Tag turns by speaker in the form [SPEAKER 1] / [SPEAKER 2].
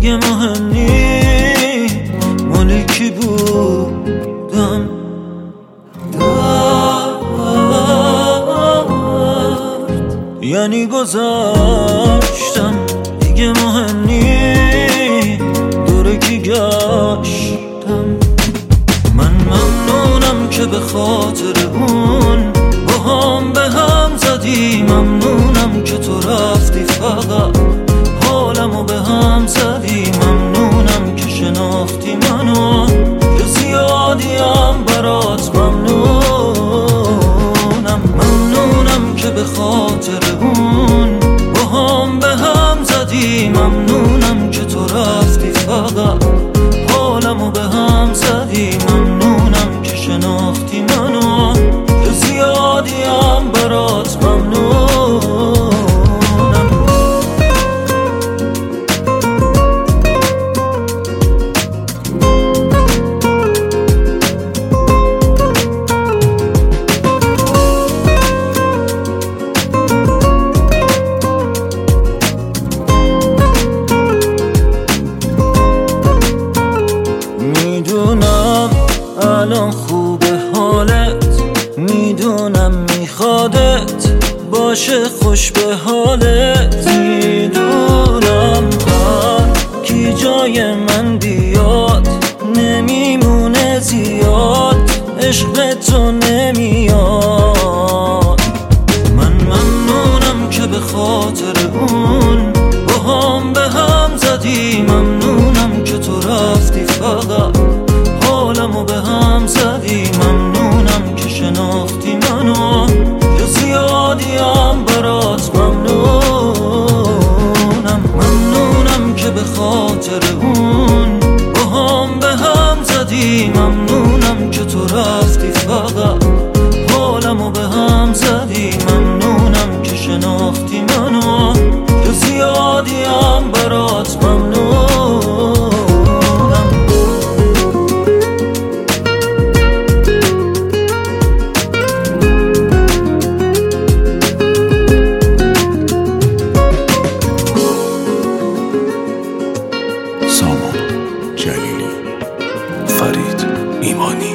[SPEAKER 1] دیگه مهم نی مالی کی بودم. یعنی گذاشتم دیگه مهم نی دوره کی گشتم. من ممنونم که به خاطر اون با هم به هم زدی، ممنونم که تو رفتی فقط حالمو به هم زدی، ممنونم که شناختی منو که زیادیم برات ممنونم. ممنونم که به خاطر اون با هم به هم زدی، ممنونم که تو رفتی فقط حالمو به هم زدی، ممنونم که شناختی منو که زیادیم برات ممنونم. میدونم الان خوبه حالت، میدونم میخوادت باشه خوش به حالت، میدونم هر کی جای من بیاد نمیمونه زیاد، عشق تو نمیاد. من ممنونم که به خاطر اون با هم به هم زدی، ممنونم که تو رفتی فقط حالمو به هم زدی، ممنونم که شناختی منو که زیادیم برات ممنونم. ممنونم که به خاطر اون با هم به هم زدی، ممنونم که تو رفتی فقط حالمو به هم زدی، ممنونم که شناختی منو که زیادیم برات ممنونم.
[SPEAKER 2] سامان جلیلی، فرید ایمانی.